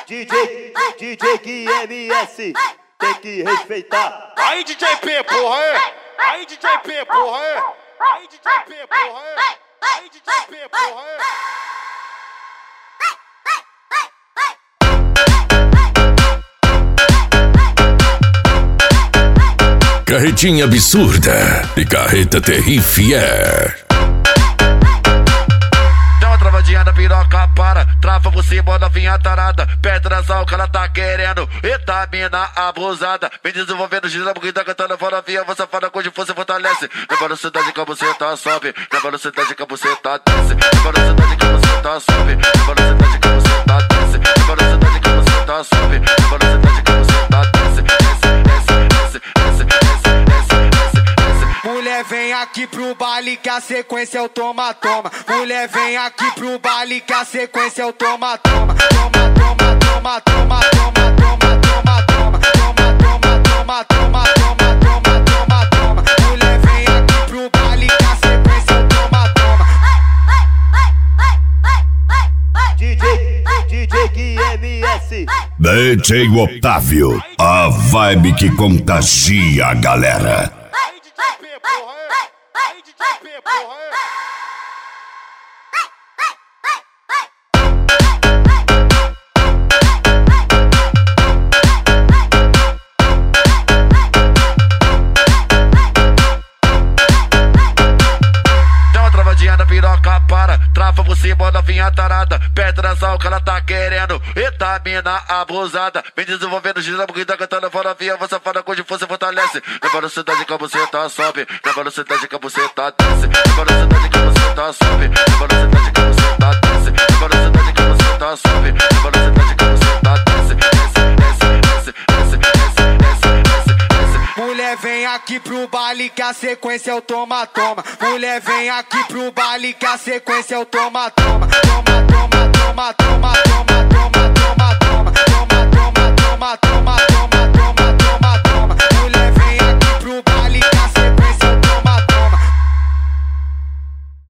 DJ QMS, tem que respeitar. Aí DJ P, porra, é? Aí DJ P, porra, é? Aí DJ P, porra, é? Aí DJ P, porra, é? Carretinha absurda e carreta terrifier. Dá uma travadinha na piroca, para. Trava por cima da vinha tarada. Petração que ela tá querendo. Eita, mina abusada. Vem desenvolvendo gira porque tá cantando fora via. Você fala com força fortalece. Na velocidade que você tá sobe. Na velocidade que você tá desce. Na velocidade que você tá sobe. Na velocidade que você tá desce. Na velocidade que você tá sobe. Na velocidade que você tá desce. Mulher vem aqui pro baile que a sequência é o toma-toma. Mulher vem aqui pro baile que a sequência é o toma-toma. Toma, toma, toma, toma, toma, toma, toma, toma, toma, toma, toma, toma, toma, toma. Mulher vem aqui pro baile que a sequência é o toma-toma. DJ QMS, DJ Otávio, a vibe que contagia a galera. Aí DJ P, porra, é? Aí DJ P, porra, é? Na piroca, para. Trava por cima da vinha tarada. Petração que ela tá querendo. Eita, mina abusada. Vem desenvolvendo gira porque tá cantando fora via. Você fala com força fortalece. Na velocidade que você tá sobe. Na velocidade que você tá desce. Na velocidade que você tá sobe. Na velocidade que você tá desce. Na velocidade que você tá sobe. Na velocidade que você tá desce. Mulher vem aqui pro baile que a sequência é o toma-toma. Mulher vem aqui pro baile que a sequência é o toma-toma. Toma, toma, toma, toma, toma.